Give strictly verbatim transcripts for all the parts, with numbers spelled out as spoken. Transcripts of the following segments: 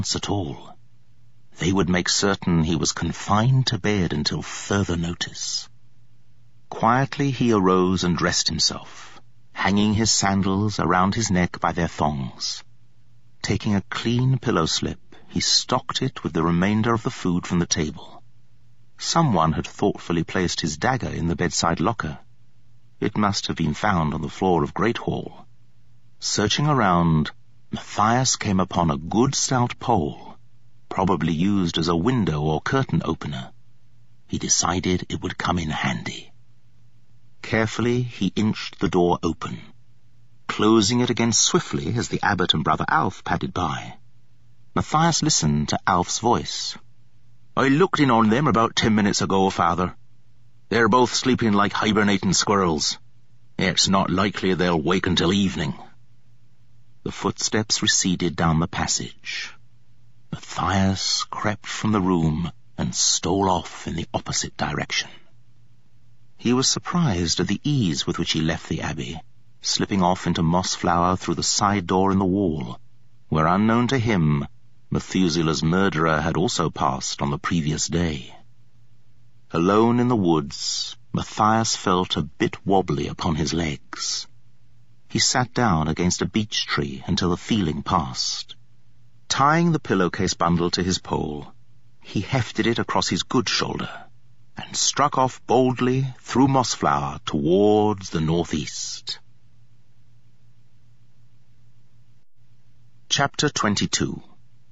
at all. They would make certain he was confined to bed until further notice. Quietly he arose and dressed himself, hanging his sandals around his neck by their thongs. Taking a clean pillow slip, he stocked it with the remainder of the food from the table. Someone had thoughtfully placed his dagger in the bedside locker. It must have been found on the floor of Great Hall. Searching around, Matthias came upon a good stout pole, probably used as a window or curtain opener. He decided it would come in handy. Carefully he inched the door open, closing it again swiftly as the abbot and Brother Alf padded by. Matthias listened to Alf's voice. "I looked in on them about ten minutes ago, Father. They're both sleeping like hibernating squirrels. It's not likely they'll wake until evening." The footsteps receded down the passage. Matthias crept from the room and stole off in the opposite direction. He was surprised at the ease with which he left the abbey, slipping off into Mossflower through the side door in the wall, where unknown to him, Methuselah's murderer had also passed on the previous day. Alone in the woods, Matthias felt a bit wobbly upon his legs. He sat down against a beech tree until the feeling passed. Tying the pillowcase bundle to his pole, he hefted it across his good shoulder and struck off boldly through Mossflower towards the northeast. Chapter twenty-two.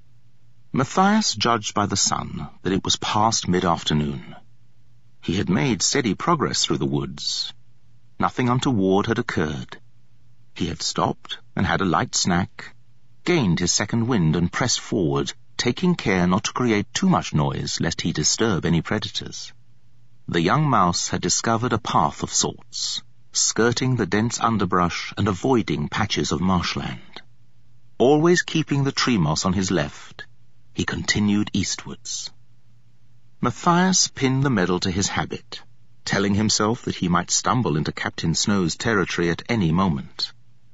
Matthias judged by the sun that it was past mid-afternoon. He had made steady progress through the woods. Nothing untoward had occurred. He had stopped and had a light snack, gained his second wind and pressed forward, taking care not to create too much noise lest he disturb any predators. The young mouse had discovered a path of sorts, skirting the dense underbrush and avoiding patches of marshland. Always keeping the tree moss on his left, he continued eastwards. Matthias pinned the medal to his habit, telling himself that he might stumble into Captain Snow's territory at any moment.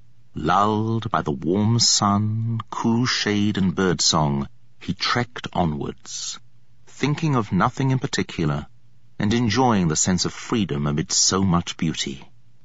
Lulled by the warm sun, cool shade and birdsong, he trekked onwards, thinking of nothing in particular, and enjoying the sense of freedom amid so much beauty.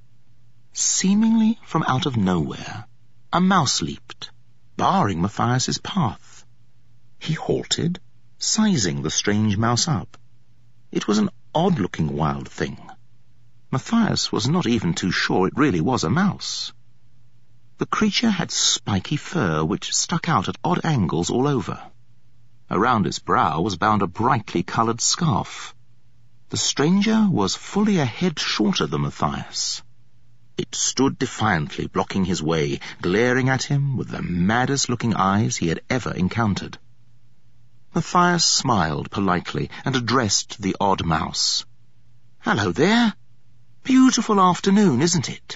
Seemingly from out of nowhere, a mouse leaped, barring Matthias's path. He halted, sizing the strange mouse up. It was an odd-looking wild thing. Matthias was not even too sure it really was a mouse. The creature had spiky fur which stuck out at odd angles all over. Around its brow was bound a brightly coloured scarf. The stranger was fully a head shorter than Matthias. It stood defiantly blocking his way, glaring at him with the maddest-looking eyes he had ever encountered. Matthias smiled politely and addressed the odd mouse. "Hello there. Beautiful afternoon, isn't it?"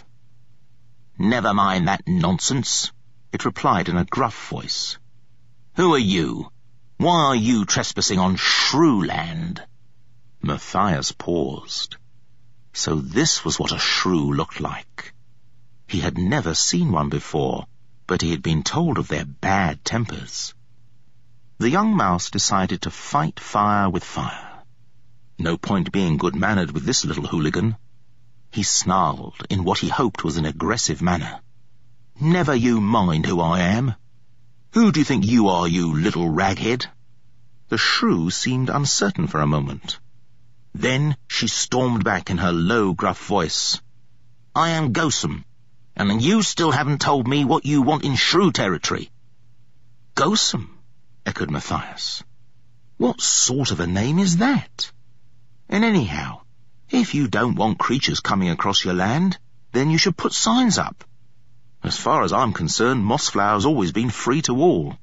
"Never mind that nonsense," it replied in a gruff voice. "Who are you? Why are you trespassing on shrew land?" Matthias paused. So this was what a shrew looked like. He had never seen one before, but he had been told of their bad tempers. The young mouse decided to fight fire with fire. No point being good-mannered with this little hooligan. He snarled in what he hoped was an aggressive manner. "Never you mind who I am. Who do you think you are, you little raghead?" The shrew seemed uncertain for a moment. Then she stormed back in her low, gruff voice. "I am Gosum, and you still haven't told me what you want in shrew territory." "Gosum?" echoed Matthias. "What sort of a name is that? And anyhow, if you don't want creatures coming across your land, then you should put signs up. As far as I'm concerned, Mossflower's always been free to all."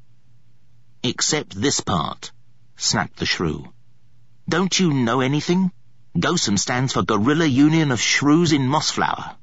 "Except this part," snapped the shrew. "Don't you know anything? Gosum stands for Guerrilla Union of Shrews in Mossflower."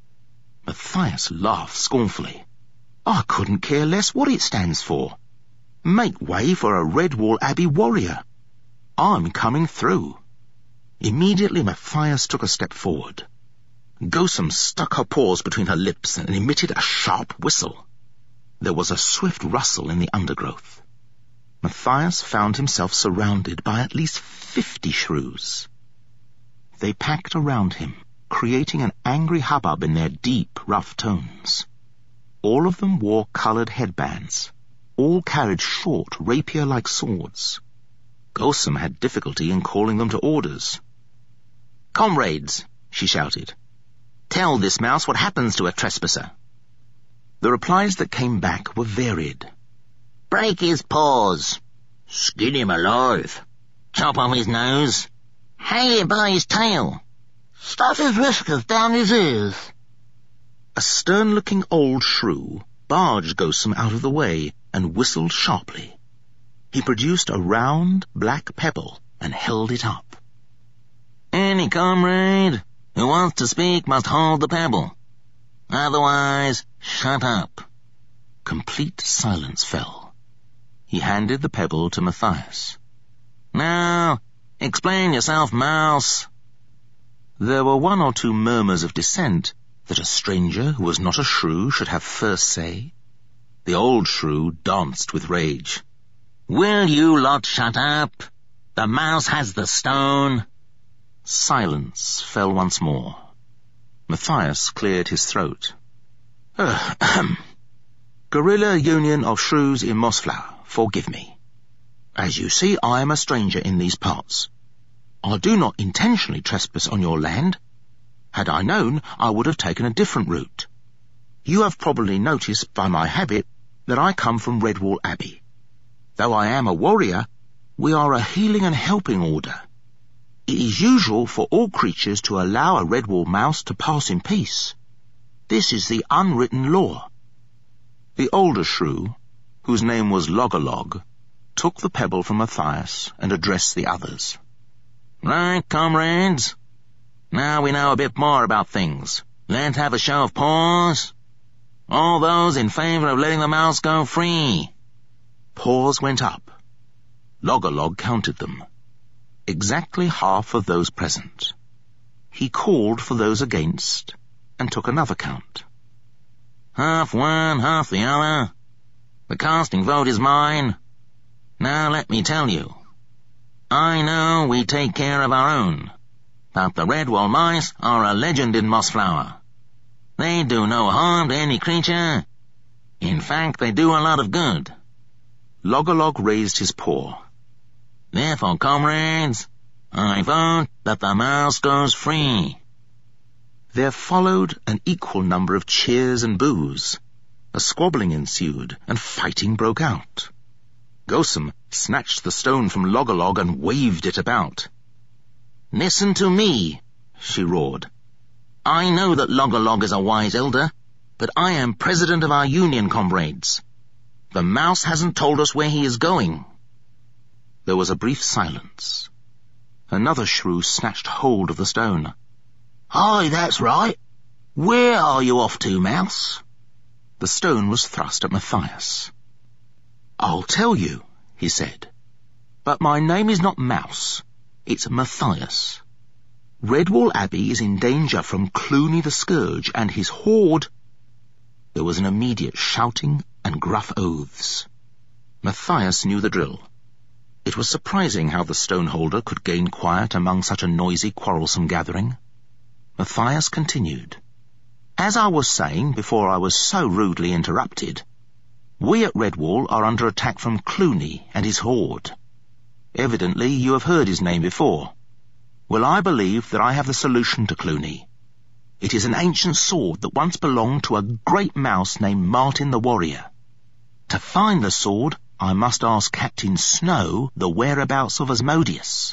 Matthias laughed scornfully. "I couldn't care less what it stands for. Make way for a Redwall Abbey warrior. I'm coming through." Immediately Matthias took a step forward. Gosum stuck her paws between her lips and emitted a sharp whistle. There was a swift rustle in the undergrowth. Matthias found himself surrounded by at least fifty shrews. They packed around him, creating an angry hubbub in their deep, rough tones. All of them wore coloured headbands. All carried short, rapier-like swords. Gosum had difficulty in calling them to orders. "Comrades," she shouted, "tell this mouse what happens to a trespasser." The replies that came back were varied. "Break his paws." "Skin him alive." "Chop off his nose." "Hang him by his tail." "Stuff his whiskers down his ears." A stern-looking old shrew barged Gosum out of the way and whistled sharply. He produced a round, black pebble and held it up. "Any comrade who wants to speak must hold the pebble. Otherwise, shut up." Complete silence fell. He handed the pebble to Matthias. "Now, explain yourself, mouse." There were one or two murmurs of dissent that a stranger who was not a shrew should have first say. The old shrew danced with rage. "Will you lot shut up? The mouse has the stone." Silence fell once more. Matthias cleared his throat. "Ahem. Guerrilla Union of Shrews in Mossflower, forgive me. As you see, I am a stranger in these parts. I do not intentionally trespass on your land. Had I known, I would have taken a different route. You have probably noticed by my habit that I come from Redwall Abbey. Though I am a warrior, we are a healing and helping order. It is usual for all creatures to allow a Redwall mouse to pass in peace. This is the unwritten law." The older shrew, whose name was Logolog, took the pebble from Matthias and addressed the others. "Right, comrades. Now we know a bit more about things. Let's have a show of paws. All those in favour of letting the mouse go free." Paws went up. Logolog counted them. Exactly half of those present. He called for those against and took another count. "Half one, half the other. The casting vote is mine. Now let me tell you. I know we take care of our own, but the Redwall mice are a legend in Mossflower. They do no harm to any creature. In fact, they do a lot of good." Logolog raised his paw. "Therefore, comrades, I vote that the mouse goes free." There followed an equal number of cheers and boos. A squabbling ensued, and fighting broke out. Gosum snatched the stone from Logolog and waved it about. "Listen to me," she roared. "I know that Logolog is a wise elder, but I am president of our union, comrades. The mouse hasn't told us where he is going." There was a brief silence. Another shrew snatched hold of the stone. "Aye, that's right. Where are you off to, mouse?" The stone was thrust at Matthias. "I'll tell you," he said. "But my name is not Mouse. It's Matthias. Redwall Abbey is in danger from Clooney the Scourge and his horde." There was an immediate shouting and gruff oaths. Matthias knew the drill. It was surprising how the stoneholder could gain quiet among such a noisy, quarrelsome gathering. Matthias continued. "As I was saying before I was so rudely interrupted, we at Redwall are under attack from Clooney and his horde. Evidently you have heard his name before. Well, I believe that I have the solution to Clooney. It is an ancient sword that once belonged to a great mouse named Martin the Warrior. To find the sword, I must ask Captain Snow the whereabouts of Asmodeus."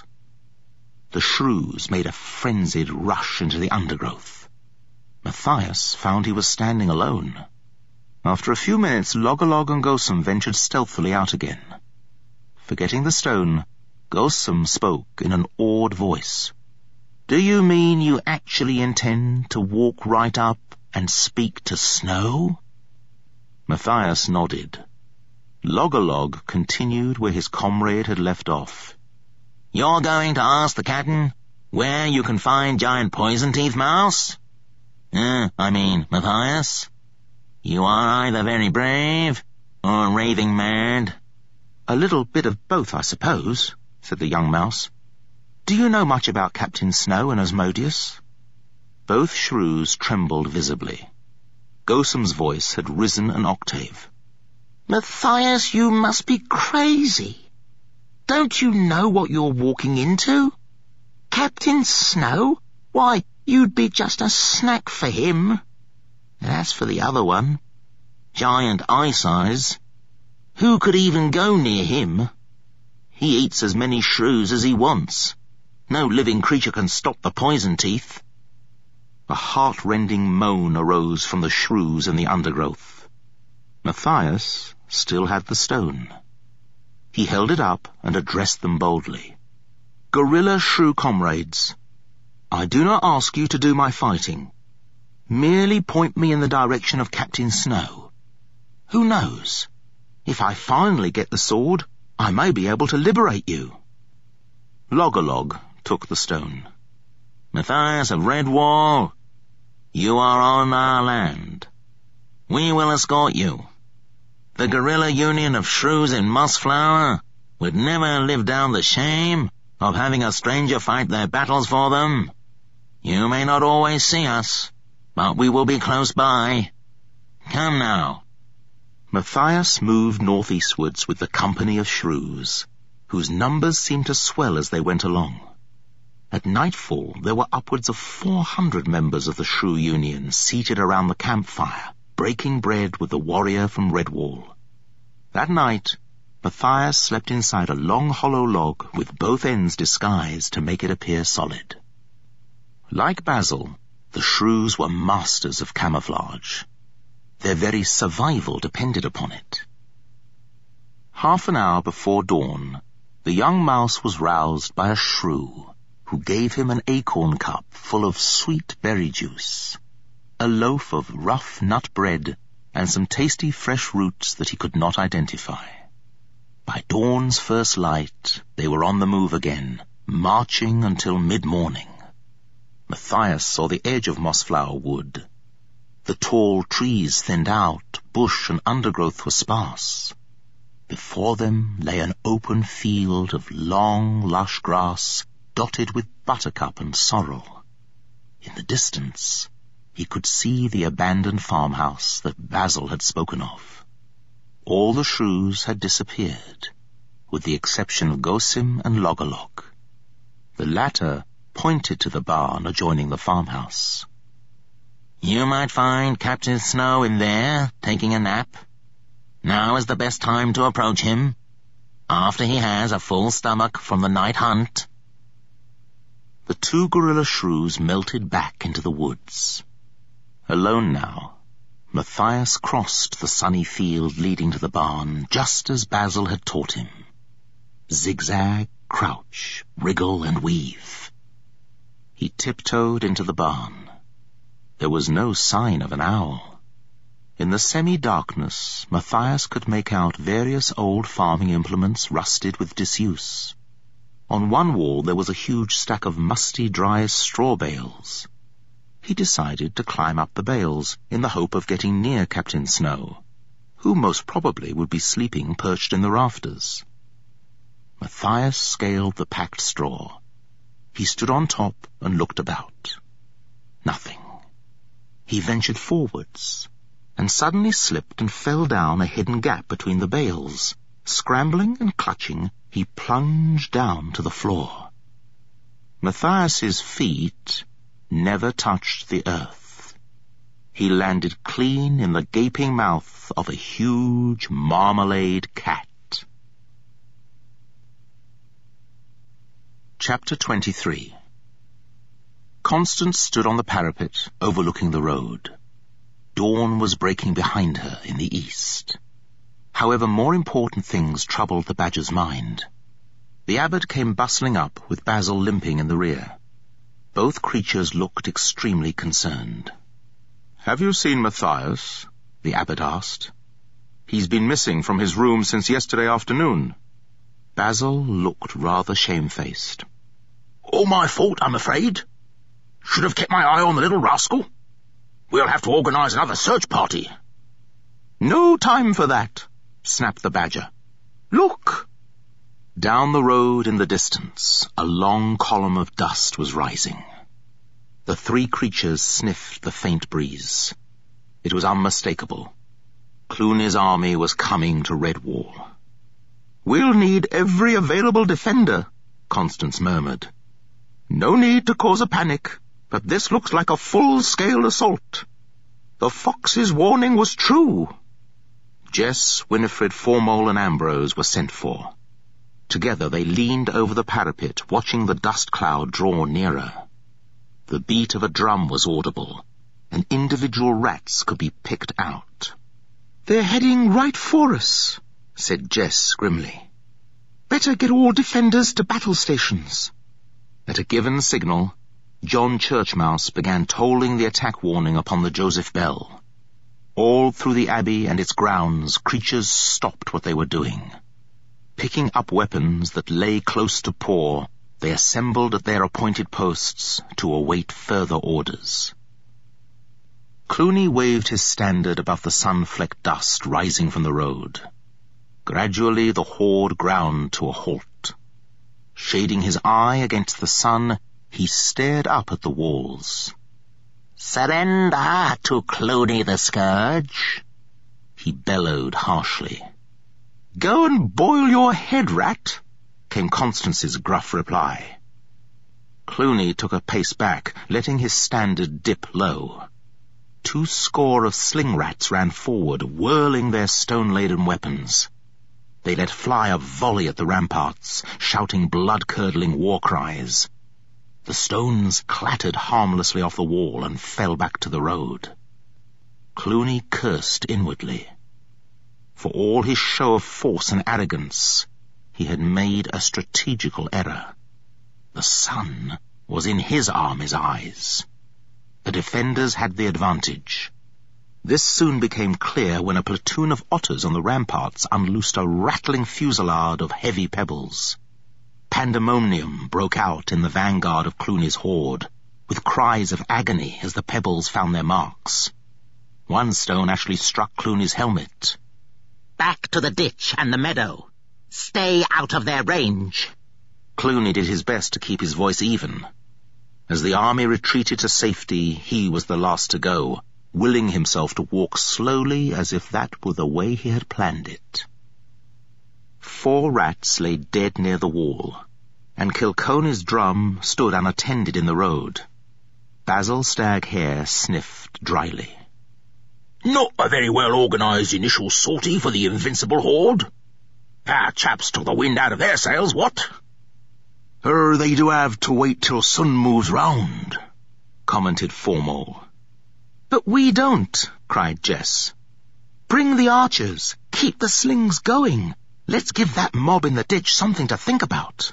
The shrews made a frenzied rush into the undergrowth. Matthias found he was standing alone. After a few minutes, Logolog and Gosum ventured stealthily out again. Forgetting the stone, Gosum spoke in an awed voice. "Do you mean you actually intend to walk right up and speak to Snow?" Matthias nodded. Logolog continued where his comrade had left off. "You're going to ask the captain where you can find giant poison-teeth mouse? Uh, I mean, Matthias, you are either very brave or raving mad. "A little bit of both, I suppose," said the young mouse. "Do you know much about Captain Snow and Asmodeus?" Both shrews trembled visibly. Gossam's voice had risen an octave. "Matthias, you must be crazy. Don't you know what you're walking into? Captain Snow? Why, you'd be just a snack for him. And as for the other one, Giant Ice Eyes, who could even go near him? He eats as many shrews as he wants. No living creature can stop the poison teeth." A heart-rending moan arose from the shrews in the undergrowth. Matthias still had the stone. He held it up and addressed them boldly. "Gorilla shrew comrades, I do not ask you to do my fighting. Merely point me in the direction of Captain Snow. Who knows? If I finally get the sword, I may be able to liberate you." Loggerlog took the stone. "Matthias of Redwall, you are on our land. We will escort you. The Guerrilla Union of Shrews in Mossflower would never live down the shame of having a stranger fight their battles for them. You may not always see us, but we will be close by. Come now." Matthias moved northeastwards with the company of shrews, whose numbers seemed to swell as they went along. At nightfall there were upwards of four hundred members of the Shrew Union seated around the campfire, breaking bread with the warrior from Redwall. That night, Matthias slept inside a long hollow log with both ends disguised to make it appear solid. Like Basil, the shrews were masters of camouflage. Their very survival depended upon it. Half an hour before dawn, the young mouse was roused by a shrew, who gave him an acorn cup full of sweet berry juice, a loaf of rough nut bread, and some tasty fresh roots that he could not identify. By dawn's first light, they were on the move again, marching until mid-morning. Matthias saw the edge of Mossflower Wood. The tall trees thinned out, bush and undergrowth were sparse. Before them lay an open field of long, lush grass, dotted with buttercup and sorrel. In the distance, he could see the abandoned farmhouse that Basil had spoken of. All the shrews had disappeared, with the exception of Gosim and Loggerlog. The latter pointed to the barn adjoining the farmhouse. "You might find Captain Snow in there, taking a nap. Now is the best time to approach him, after he has a full stomach from the night hunt." The two gorilla shrews melted back into the woods. Alone now, Matthias crossed the sunny field leading to the barn, just as Basil had taught him. Zigzag, crouch, wriggle, and weave. He tiptoed into the barn. There was no sign of an owl. In the semi-darkness, Matthias could make out various old farming implements rusted with disuse. On one wall there was a huge stack of musty, dry straw bales. He decided to climb up the bales in the hope of getting near Captain Snow, who most probably would be sleeping perched in the rafters. Matthias scaled the packed straw. He stood on top and looked about. Nothing. He ventured forwards, and suddenly slipped and fell down a hidden gap between the bales. Scrambling and clutching, he plunged down to the floor. Matthias's feet never touched the earth. He landed clean in the gaping mouth of a huge marmalade cat. Chapter twenty-three. Constance stood on the parapet overlooking the road. Dawn was breaking behind her in the east. However, more important things troubled the badger's mind. The abbot came bustling up with Basil limping in the rear. Both creatures looked extremely concerned. "Have you seen Matthias?" the abbot asked. "He's been missing from his room since yesterday afternoon." Basil looked rather shamefaced. "All my fault, I'm afraid. Should have kept my eye on the little rascal. We'll have to organize another search party." "No time for that," snapped the badger. Look! Down the road in the distance, a long column of dust was rising. The three creatures sniffed the faint breeze. It was unmistakable. Clooney's army was coming to Redwall. "We'll need every available defender," Constance murmured. "No need to cause a panic, but this looks like a full-scale assault. The Fox's warning was true." Jess, Winifred, Formole, and Ambrose were sent for. Together they leaned over the parapet, watching the dust cloud draw nearer. The beat of a drum was audible, and individual rats could be picked out. "They're heading right for us," said Jess grimly. "Better get all defenders to battle stations." At a given signal, John Churchmouse began tolling the attack warning upon the Joseph Bell. All through the Abbey and its grounds, creatures stopped what they were doing. Picking up weapons that lay close to paw, they assembled at their appointed posts to await further orders. Clooney waved his standard above the sun-flecked dust rising from the road. Gradually the horde ground to a halt. Shading his eye against the sun, he stared up at the walls. "Surrender to Clooney the Scourge," he bellowed harshly. "Go and boil your head, rat," came Constance's gruff reply. Clooney took a pace back, letting his standard dip low. Two score of sling rats ran forward, whirling their stone-laden weapons. They let fly a volley at the ramparts, shouting blood-curdling war cries. The stones clattered harmlessly off the wall and fell back to the road. Clooney cursed inwardly. For all his show of force and arrogance, he had made a strategical error. The sun was in his army's eyes. The defenders had the advantage. This soon became clear when a platoon of otters on the ramparts unloosed a rattling fusillade of heavy pebbles. Pandemonium broke out in the vanguard of Clooney's horde, with cries of agony as the pebbles found their marks. One stone actually struck Clooney's helmet. "Back to the ditch and the meadow. Stay out of their range." Clooney did his best to keep his voice even. As the army retreated to safety, he was the last to go, willing himself to walk slowly as if that were the way he had planned it. Four rats lay dead near the wall, and Kilconey's drum stood unattended in the road. Basil Staghare sniffed dryly. "Not a very well-organised initial sortie for the invincible horde. Our chaps took the wind out of their sails, what?" "Er, they do have to wait till sun moves round," commented Formole. "But we don't," cried Jess. "Bring the archers. Keep the slings going. Let's give that mob in the ditch something to think about."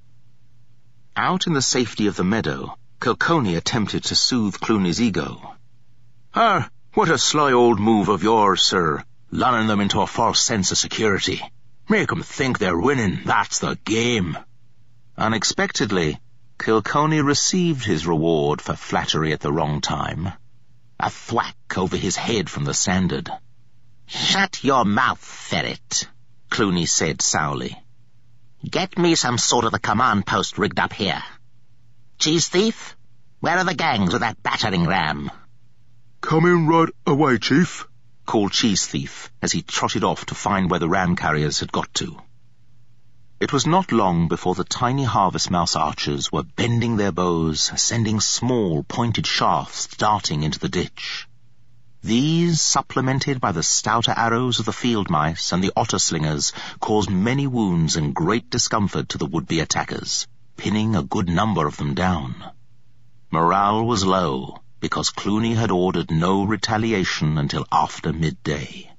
Out in the safety of the meadow, Kilconey attempted to soothe Clooney's ego. "Ah, what a sly old move of yours, sir, lulling them into a false sense of security. Make 'em think they're winning, that's the game." Unexpectedly, Kilconey received his reward for flattery at the wrong time. A thwack over his head from the standard. "Shut your mouth, ferret," Clooney said sourly. "Get me some sort of a command post rigged up here. Cheese thief, where are the gangs with that battering ram?" "Coming right away, Chief," called Cheese Thief as he trotted off to find where the ram carriers had got to. It was not long before the tiny harvest mouse archers were bending their bows, sending small, pointed shafts darting into the ditch. These, supplemented by the stouter arrows of the field mice and the otter slingers, caused many wounds and great discomfort to the would-be attackers, pinning a good number of them down. Morale was low, because Clooney had ordered no retaliation until after midday.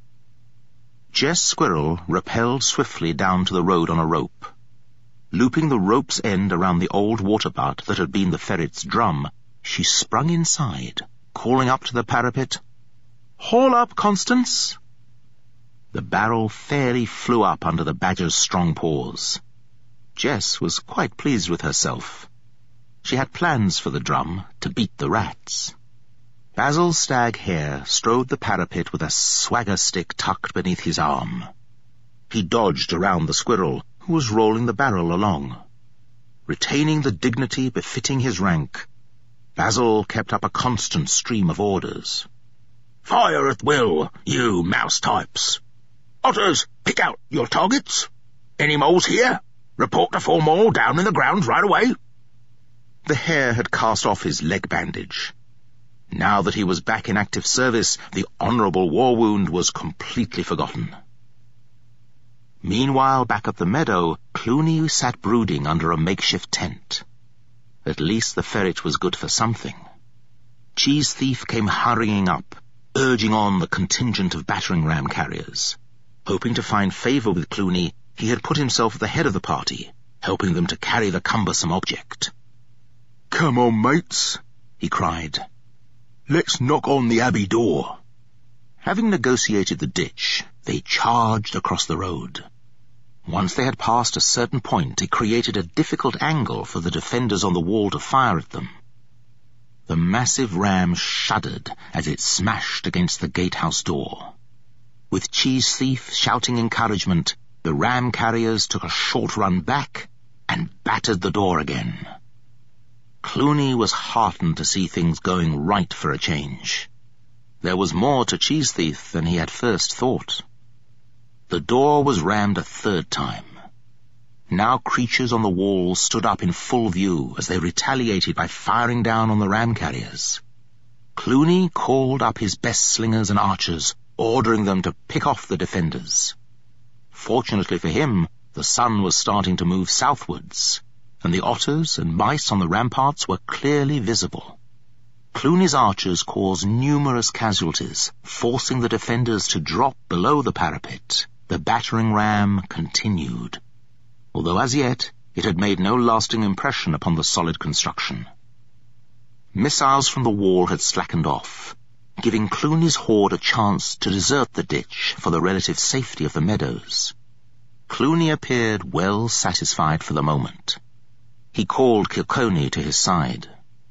Jess Squirrel rappelled swiftly down to the road on a rope. Looping the rope's end around the old water butt that had been the ferret's drum, she sprung inside, calling up to the parapet, "Haul up, Constance!" The barrel fairly flew up under the badger's strong paws. Jess was quite pleased with herself. She had plans for the drum to beat the rats. Basil Staghare strode the parapet with a swagger stick tucked beneath his arm. He dodged around the squirrel, who was rolling the barrel along. Retaining the dignity befitting his rank, Basil kept up a constant stream of orders. Fire at will, you mouse types. Otters, pick out your targets. Any moles here? Report to four more down in the ground right away. The hare had cast off his leg bandage. Now that he was back in active service, the honourable war wound was completely forgotten. Meanwhile, back at the meadow, Clooney sat brooding under a makeshift tent. At least the ferret was good for something. Cheese Thief came hurrying up, urging on the contingent of battering ram carriers. Hoping to find favour with Clooney, he had put himself at the head of the party, helping them to carry the cumbersome object. "Come on, mates," he cried. "Let's knock on the abbey door." Having negotiated the ditch, they charged across the road. Once they had passed a certain point, it created a difficult angle for the defenders on the wall to fire at them. The massive ram shuddered as it smashed against the gatehouse door. With Cheese Thief shouting encouragement, the ram carriers took a short run back and battered the door again. Clooney was heartened to see things going right for a change. There was more to Cheese Thief than he had first thought. The door was rammed a third time. Now creatures on the wall stood up in full view as they retaliated by firing down on the ram carriers. Clooney called up his best slingers and archers, ordering them to pick off the defenders. Fortunately for him, the sun was starting to move southwards, and the otters and mice on the ramparts were clearly visible. Clooney's archers caused numerous casualties, forcing the defenders to drop below the parapet. The battering ram continued, although as yet it had made no lasting impression upon the solid construction. Missiles from the wall had slackened off, giving Clooney's horde a chance to desert the ditch for the relative safety of the meadows. Clooney appeared well satisfied for the moment. He called Kilkenny to his side.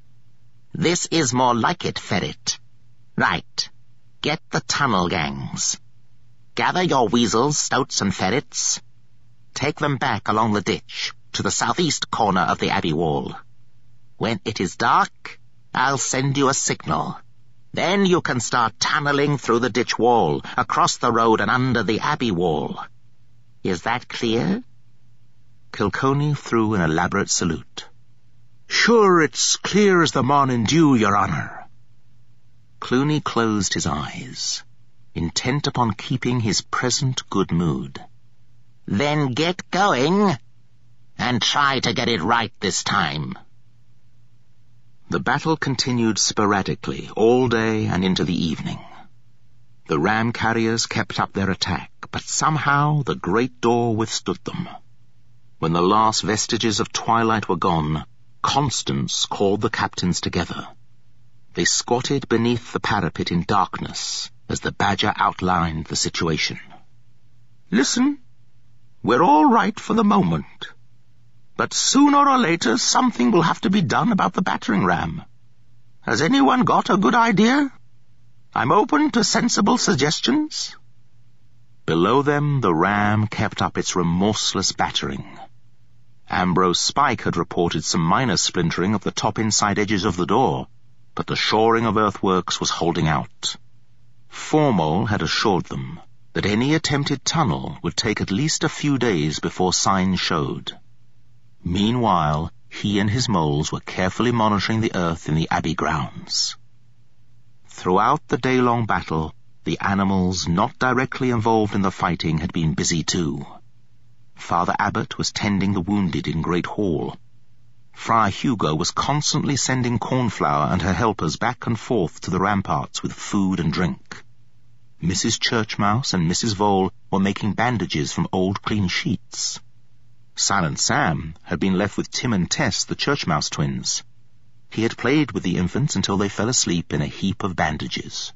"This is more like it, Ferret. Right. Get the tunnel gangs. Gather your weasels, stoats, and ferrets. Take them back along the ditch to the southeast corner of the abbey wall. When it is dark, I'll send you a signal. Then you can start tunneling through the ditch wall, across the road and under the abbey wall. Is that clear?" Kilkenny threw an elaborate salute. "Sure, it's clear as the morning dew, your honour." Clooney closed his eyes, intent upon keeping his present good mood. "Then get going, and try to get it right this time." The battle continued sporadically all day and into the evening. The ram carriers kept up their attack, but somehow the great door withstood them. When the last vestiges of twilight were gone, Constance called the captains together. They squatted beneath the parapet in darkness as the Badger outlined the situation. "Listen, we're all right for the moment. But sooner or later something will have to be done about the battering ram. Has anyone got a good idea? I'm open to sensible suggestions." Below them the ram kept up its remorseless battering. Ambrose Spike had reported some minor splintering of the top inside edges of the door, but the shoring of earthworks was holding out. Formol had assured them that any attempted tunnel would take at least a few days before signs showed. Meanwhile, he and his moles were carefully monitoring the earth in the abbey grounds. Throughout the day-long battle, the animals not directly involved in the fighting had been busy too. Father Abbot was tending the wounded in Great Hall. Friar Hugo was constantly sending Cornflower and her helpers back and forth to the ramparts with food and drink. Missus Churchmouse and Missus Vole were making bandages from old clean sheets. Silent Sam had been left with Tim and Tess, the Churchmouse twins. He had played with the infants until they fell asleep in a heap of bandages.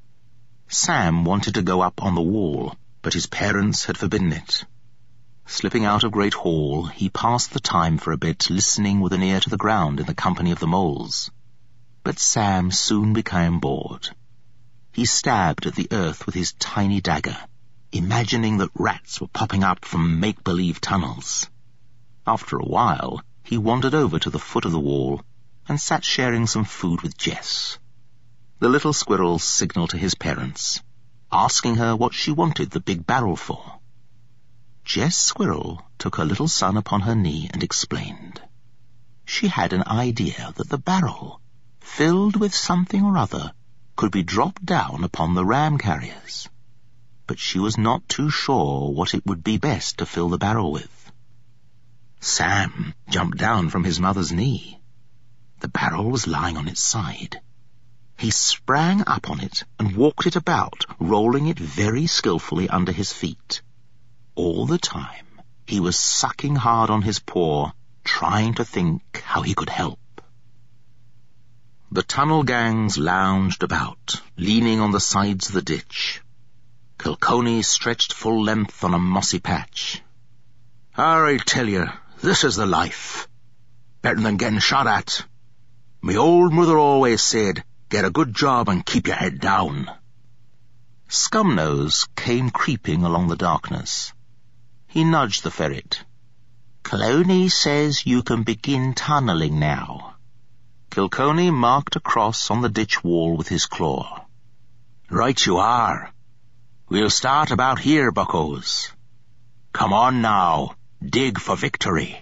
Sam wanted to go up on the wall, but his parents had forbidden it. Slipping out of Great Hall, he passed the time for a bit listening with an ear to the ground in the company of the moles. But Sam soon became bored. He stabbed at the earth with his tiny dagger, imagining that rats were popping up from make-believe tunnels. After a while, he wandered over to the foot of the wall and sat sharing some food with Jess. The little squirrel signaled to his parents, asking her what she wanted the big barrel for. Jess Squirrel took her little son upon her knee and explained. She had an idea that the barrel, filled with something or other, could be dropped down upon the ram carriers, but she was not too sure what it would be best to fill the barrel with. Sam jumped down from his mother's knee. The barrel was lying on its side. He sprang up on it and walked it about, rolling it very skillfully under his feet. All the time, he was sucking hard on his paw, trying to think how he could help. The tunnel gangs lounged about, leaning on the sides of the ditch. Kilconey stretched full length on a mossy patch. I tell you, this is the life. Better than getting shot at. Me old mother always said, get a good job and keep your head down. Scumnose came creeping along the darkness. He nudged the ferret. Cloney says you can begin tunnelling now. Kilconey marked a cross on the ditch wall with his claw. Right you are. We'll start about here, buckos. Come on now, dig for victory.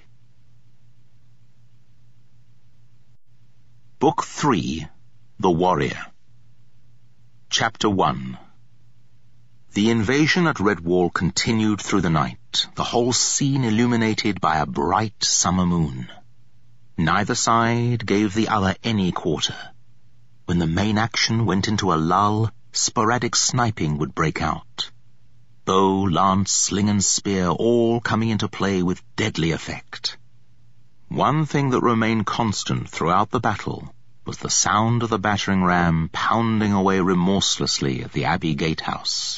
Book three, The Warrior. Chapter one. The invasion at Redwall continued through the night, the whole scene illuminated by a bright summer moon. Neither side gave the other any quarter. When the main action went into a lull, sporadic sniping would break out. Bow, lance, sling and spear all coming into play with deadly effect. One thing that remained constant throughout the battle was the sound of the battering ram pounding away remorselessly at the Abbey gatehouse.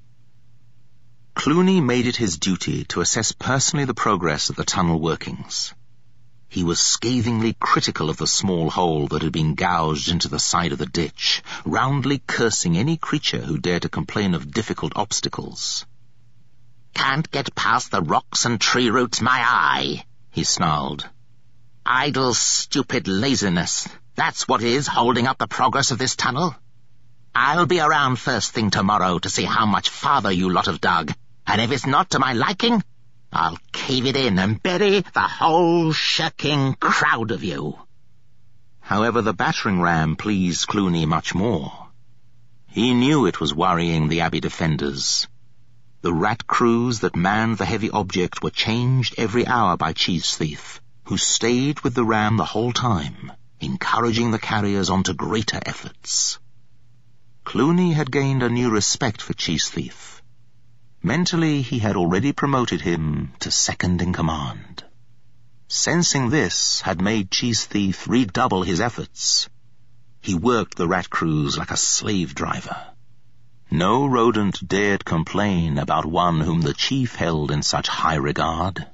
Clooney made it his duty to assess personally the progress of the tunnel workings. He was scathingly critical of the small hole that had been gouged into the side of the ditch, roundly cursing any creature who dared to complain of difficult obstacles. "Can't get past the rocks and tree roots, my eye," he snarled. "Idle, stupid laziness. That's what is holding up the progress of this tunnel. I'll be around first thing tomorrow to see how much farther you lot have dug, and if it's not to my liking, I'll cave it in and bury the whole shirking crowd of you." However, the battering ram pleased Clooney much more. He knew it was worrying the Abbey defenders. The rat crews that manned the heavy object were changed every hour by Cheese Thief, who stayed with the ram the whole time, encouraging the carriers on to greater efforts. Clooney had gained a new respect for Cheese Thief. Mentally, he had already promoted him to second in command. Sensing this had made Cheese Thief redouble his efforts. He worked the rat crews like a slave driver. No rodent dared complain about one whom the chief held in such high regard.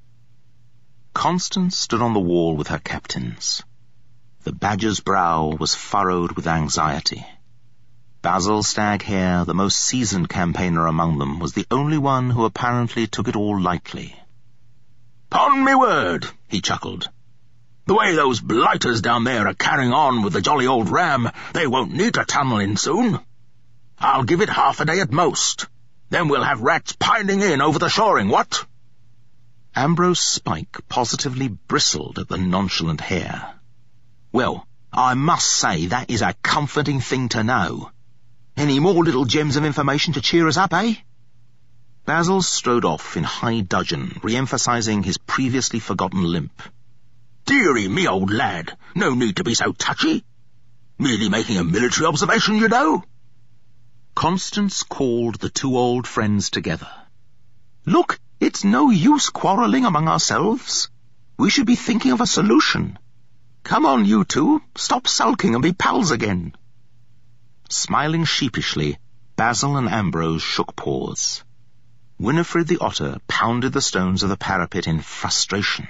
Constance stood on the wall with her captains. The badger's brow was furrowed with anxiety. Basil Staghare, the most seasoned campaigner among them, was the only one who apparently took it all lightly. "'Pon me word," he chuckled. "The way those blighters down there are carrying on with the jolly old ram, they won't need to tunnel in soon. I'll give it half a day at most. Then we'll have rats piling in over the shoring, what?" Ambrose Spike positively bristled at the nonchalant hare. "Well, I must say that is a comforting thing to know. Any more little gems of information to cheer us up, eh?" Basil strode off in high dudgeon, re-emphasizing his previously forgotten limp. "Dearie me, old lad, no need to be so touchy. Merely making a military observation, you know." Constance called the two old friends together. "Look, it's no use quarrelling among ourselves. We should be thinking of a solution. Come on, you two, stop sulking and be pals again." Smiling sheepishly, Basil and Ambrose shook paws. Winifred the otter pounded the stones of the parapet in frustration.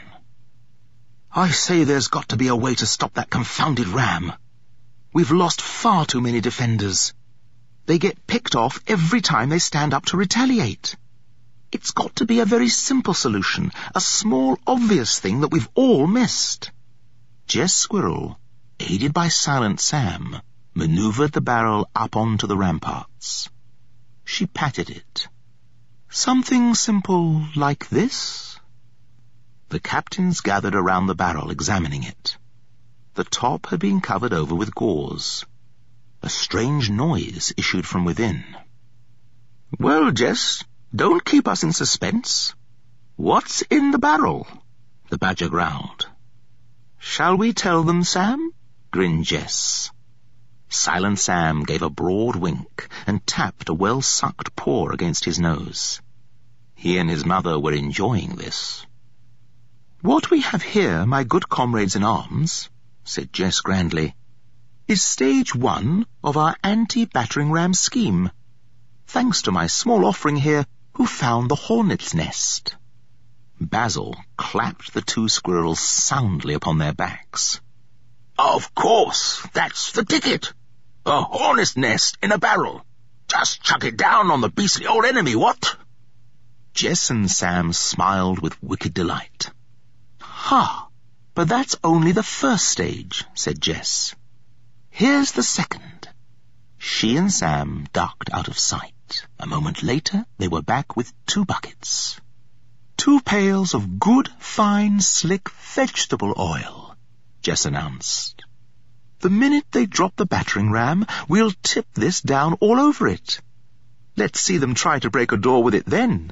"I say there's got to be a way to stop that confounded ram. We've lost far too many defenders. They get picked off every time they stand up to retaliate. It's got to be a very simple solution, a small, obvious thing that we've all missed. Jess Squirrel, aided by Silent Sam, maneuvered the barrel up onto the ramparts. She patted it. Something simple like this? The captains gathered around the barrel, examining it. The top had been covered over with gauze. A strange noise issued from within. "Well, Jess, don't keep us in suspense. What's in the barrel?" the badger growled. "Shall we tell them, Sam?" grinned Jess. Silent Sam gave a broad wink and tapped a well-sucked paw against his nose. He and his mother were enjoying this. "What we have here, my good comrades in arms," said Jess grandly, "is stage one of our anti-battering ram scheme, thanks to my small offering here who found the hornet's nest." Basil clapped the two squirrels soundly upon their backs. "Of course, that's the ticket. A hornet's nest in a barrel. Just chuck it down on the beastly old enemy, what?" Jess and Sam smiled with wicked delight. "Ha! But that's only the first stage," said Jess. "Here's the second." She and Sam ducked out of sight. A moment later, they were back with two buckets. "Two pails of good, fine, slick vegetable oil," Jess announced. "The minute they drop the battering ram, we'll tip this down all over it. Let's see them try to break a door with it then."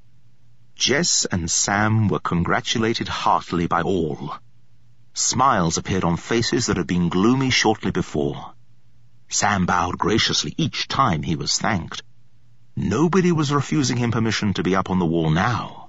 Jess and Sam were congratulated heartily by all. Smiles appeared on faces that had been gloomy shortly before. Sam bowed graciously each time he was thanked. Nobody was refusing him permission to be up on the wall now.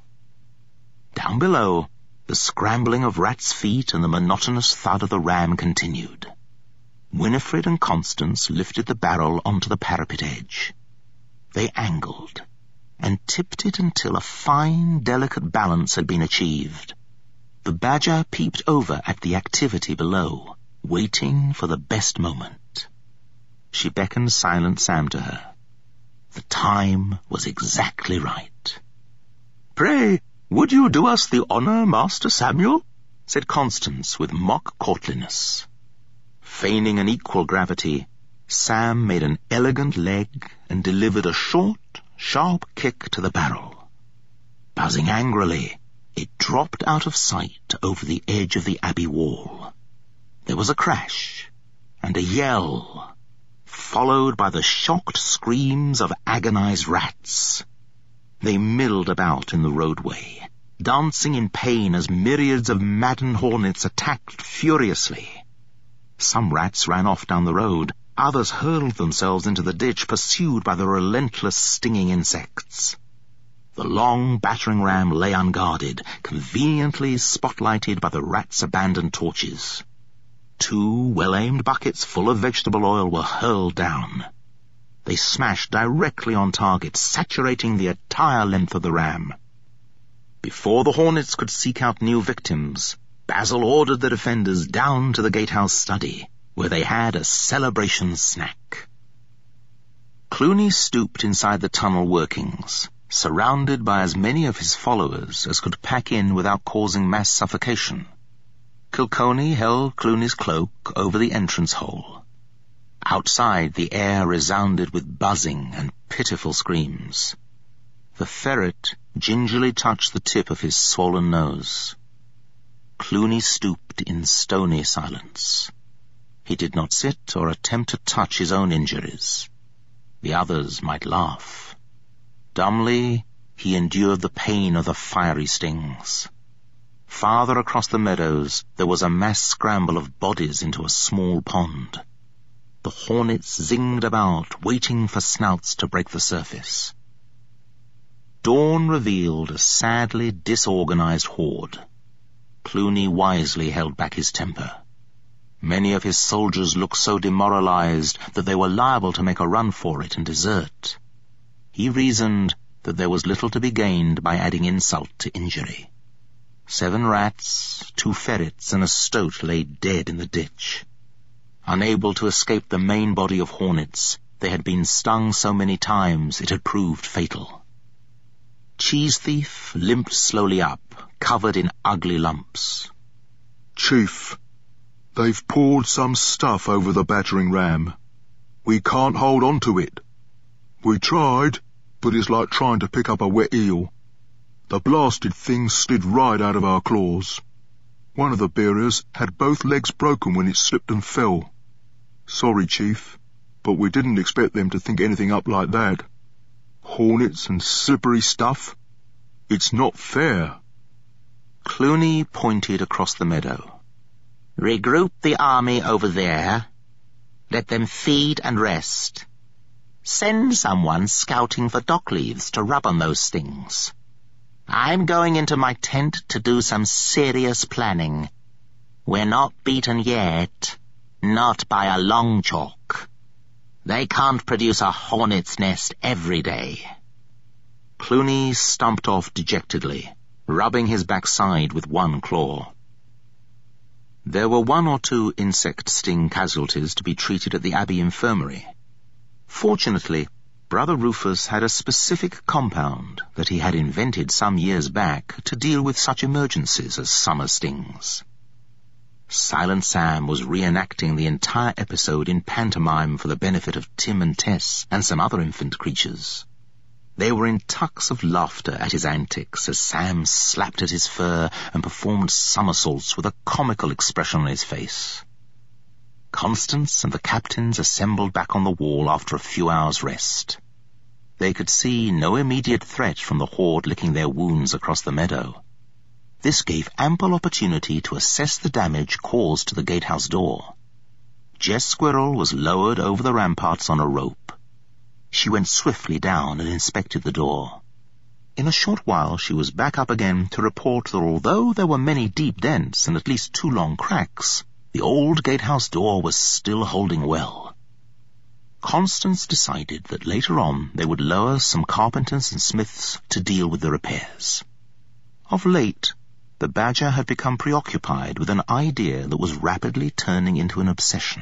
Down below, the scrambling of rats' feet and the monotonous thud of the ram continued. Winifred and Constance lifted the barrel onto the parapet edge. They angled and tipped it until a fine, delicate balance had been achieved. The badger peeped over at the activity below, waiting for the best moment. She beckoned Silent Sam to her. The time was exactly right. "Pray, would you do us the honour, Master Samuel?" said Constance with mock courtliness. Feigning an equal gravity, Sam made an elegant leg and delivered a short, sharp kick to the barrel. Buzzing angrily, it dropped out of sight over the edge of the abbey wall. There was a crash and a yell, followed by the shocked screams of agonized rats. They milled about in the roadway, dancing in pain as myriads of maddened hornets attacked furiously. Some rats ran off down the road, others hurled themselves into the ditch, pursued by the relentless stinging insects. The long battering ram lay unguarded, conveniently spotlighted by the rats' abandoned torches. Two well-aimed buckets full of vegetable oil were hurled down. They smashed directly on target, saturating the entire length of the ram. Before the hornets could seek out new victims, Basil ordered the defenders down to the gatehouse study, where they had a celebration snack. Clooney stooped inside the tunnel workings, surrounded by as many of his followers as could pack in without causing mass suffocation. Kilconey held Clooney's cloak over the entrance hole. Outside, the air resounded with buzzing and pitiful screams. The ferret gingerly touched the tip of his swollen nose. Clooney stooped in stony silence. He did not sit or attempt to touch his own injuries. The others might laugh. Dumbly, he endured the pain of the fiery stings. Farther across the meadows, there was a mass scramble of bodies into a small pond. The hornets zinged about, waiting for snouts to break the surface. Dawn revealed a sadly disorganized horde. Clooney wisely held back his temper. Many of his soldiers looked so demoralized that they were liable to make a run for it and desert. He reasoned that there was little to be gained by adding insult to injury. Seven rats, two ferrets, and a stoat lay dead in the ditch. Unable to escape the main body of hornets, they had been stung so many times it had proved fatal. Cheese Thief limped slowly up, covered in ugly lumps. Chief, they've poured some stuff over the battering ram. We can't hold on to it. We tried, but it's like trying to pick up a wet eel. The blasted thing slid right out of our claws. One of the bearers had both legs broken when it slipped and fell. Sorry, Chief, but we didn't expect them to think anything up like that. Hornets and slippery stuff. It's not fair. Clooney pointed across the meadow. Regroup the army over there. Let them feed and rest. Send someone scouting for dock leaves to rub on those things. I'm going into my tent to do some serious planning. We're not beaten yet. Not by a long chalk. They can't produce a hornet's nest every day. Clooney stumped off dejectedly, rubbing his backside with one claw. There were one or two insect sting casualties to be treated at the Abbey Infirmary. Fortunately, Brother Rufus had a specific compound that he had invented some years back to deal with such emergencies as summer stings. Silent Sam was reenacting the entire episode in pantomime for the benefit of Tim and Tess and some other infant creatures. They were in tucks of laughter at his antics as Sam slapped at his fur and performed somersaults with a comical expression on his face. Constance and the captains assembled back on the wall after a few hours' rest. They could see no immediate threat from the horde licking their wounds across the meadow. This gave ample opportunity to assess the damage caused to the gatehouse door. Jess Squirrel was lowered over the ramparts on a rope. She went swiftly down and inspected the door. In a short while she was back up again to report that although there were many deep dents and at least two long cracks, the old gatehouse door was still holding well. Constance decided that later on they would lower some carpenters and smiths to deal with the repairs. Of late, the Badger had become preoccupied with an idea that was rapidly turning into an obsession.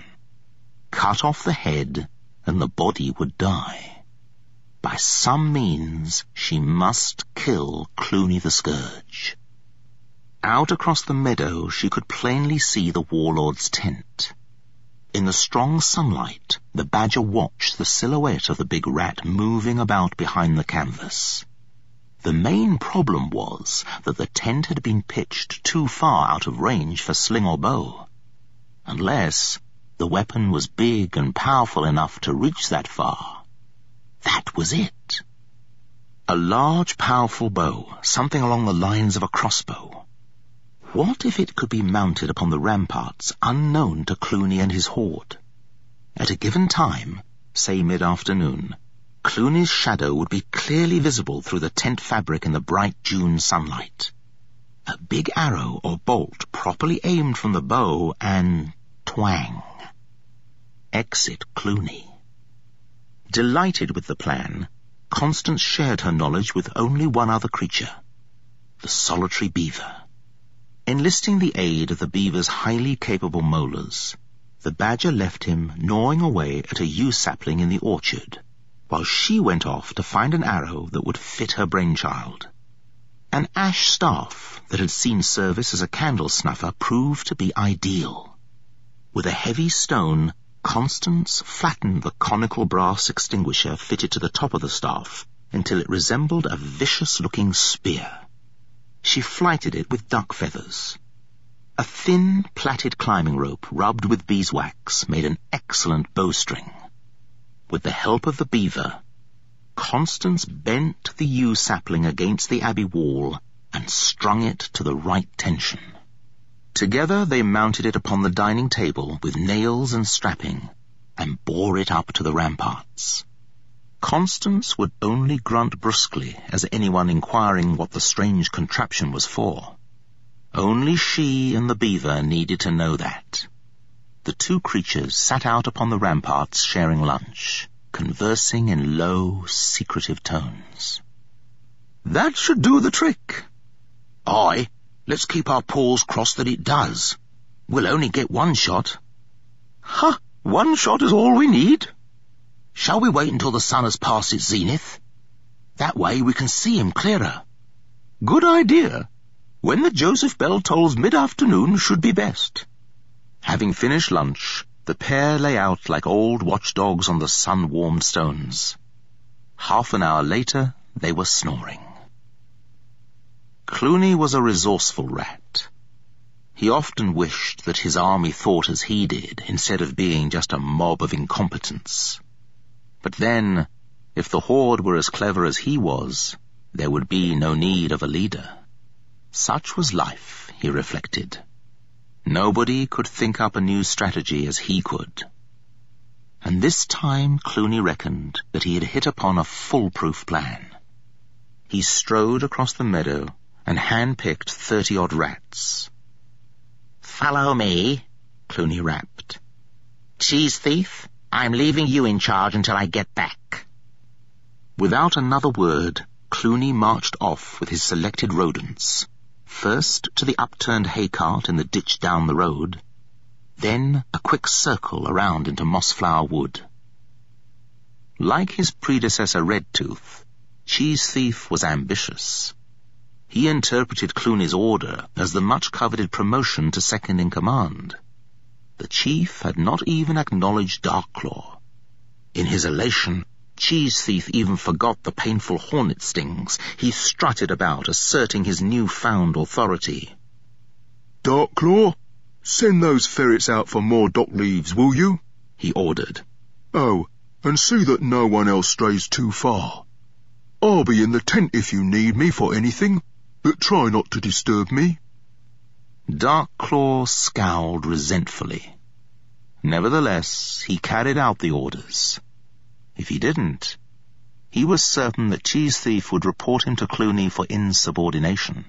Cut off the head, and the body would die. By some means, she must kill Clooney the Scourge. Out across the meadow, she could plainly see the warlord's tent. In the strong sunlight, the Badger watched the silhouette of the big rat moving about behind the canvas. The main problem was that the tent had been pitched too far out of range for sling or bow. Unless the weapon was big and powerful enough to reach that far. That was it. A large, powerful bow, something along the lines of a crossbow. What if it could be mounted upon the ramparts unknown to Clooney and his horde? At a given time, say mid-afternoon, Clooney's shadow would be clearly visible through the tent fabric in the bright June sunlight. A big arrow or bolt properly aimed from the bow and twang. Exit Clooney. Delighted with the plan, Constance shared her knowledge with only one other creature, the solitary beaver. Enlisting the aid of the beaver's highly capable molars, the Badger left him gnawing away at a yew sapling in the orchard, while she went off to find an arrow that would fit her brainchild. An ash staff that had seen service as a candle snuffer proved to be ideal. With a heavy stone, Constance flattened the conical brass extinguisher fitted to the top of the staff until it resembled a vicious-looking spear. She flighted it with duck feathers. A thin, plaited climbing rope rubbed with beeswax made an excellent bowstring. With the help of the beaver, Constance bent the yew sapling against the abbey wall and strung it to the right tension. Together they mounted it upon the dining table with nails and strapping and bore it up to the ramparts. Constance would only grunt brusquely as anyone inquiring what the strange contraption was for. Only she and the beaver needed to know that. The two creatures sat out upon the ramparts sharing lunch, conversing in low, secretive tones. "That should do the trick." "Aye, let's keep our paws crossed that it does. We'll only get one shot." "Ha! One shot is all we need." Shall we wait until the sun has passed its zenith? That way we can see him clearer. Good idea. When the Joseph Bell tolls mid-afternoon should be best. Having finished lunch, the pair lay out like old watchdogs on the sun-warmed stones. Half an hour later, they were snoring. Clooney was a resourceful rat. He often wished that his army thought as he did, instead of being just a mob of incompetents. But then, if the Horde were as clever as he was, there would be no need of a leader. Such was life, he reflected. Nobody could think up a new strategy as he could. And this time Clooney reckoned that he had hit upon a foolproof plan. He strode across the meadow and hand-picked thirty-odd rats. "Follow me," Clooney rapped. "Cheese thief, I'm leaving you in charge until I get back." Without another word, Clooney marched off with his selected rodents, first to the upturned haycart in the ditch down the road, then a quick circle around into Mossflower Wood. Like his predecessor Redtooth, Cheese Thief was ambitious. He interpreted Clooney's order as the much-coveted promotion to second-in-command. The chief had not even acknowledged Darkclaw. In his elation, Cheese Thief even forgot the painful hornet stings. He strutted about, asserting his new-found authority. "Darkclaw, send those ferrets out for more dock leaves, will you?" he ordered. "Oh, and see that no one else strays too far. I'll be in the tent if you need me for anything, but try not to disturb me." Darkclaw scowled resentfully. Nevertheless, he carried out the orders. If he didn't, he was certain that Cheese Thief would report him to Clooney for insubordination.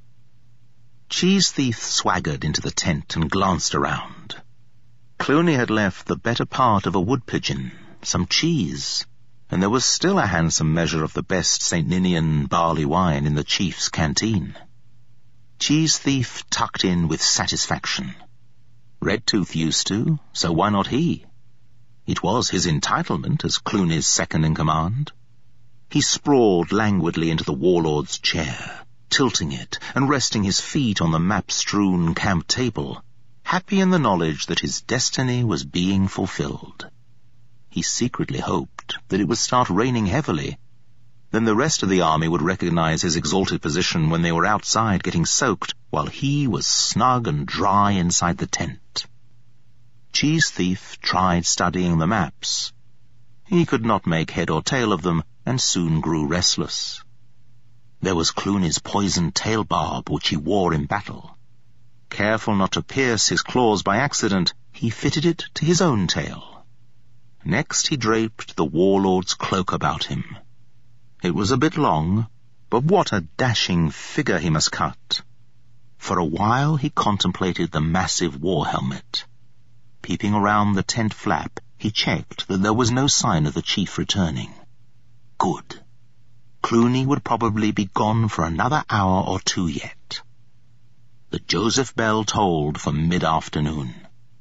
Cheese Thief swaggered into the tent and glanced around. Clooney had left the better part of a wood pigeon, some cheese, and there was still a handsome measure of the best Saint Ninian barley wine in the chief's canteen. Cheese Thief tucked in with satisfaction. Redtooth used to, so why not he? It was his entitlement as Clooney's second-in-command. He sprawled languidly into the warlord's chair, tilting it and resting his feet on the map-strewn camp table, happy in the knowledge that his destiny was being fulfilled. He secretly hoped that it would start raining heavily. Then the rest of the army would recognize his exalted position when they were outside getting soaked, while he was snug and dry inside the tent. Cheese Thief tried studying the maps. He could not make head or tail of them, and soon grew restless. There was Clooney's poisoned tail barb, which he wore in battle. Careful not to pierce his claws by accident, he fitted it to his own tail. Next he draped the warlord's cloak about him. It was a bit long, but what a dashing figure he must cut. For a while he contemplated the massive war helmet. Peeping around the tent flap, he checked that there was no sign of the chief returning. Good. Clooney would probably be gone for another hour or two yet. The Joseph Bell tolled for mid-afternoon.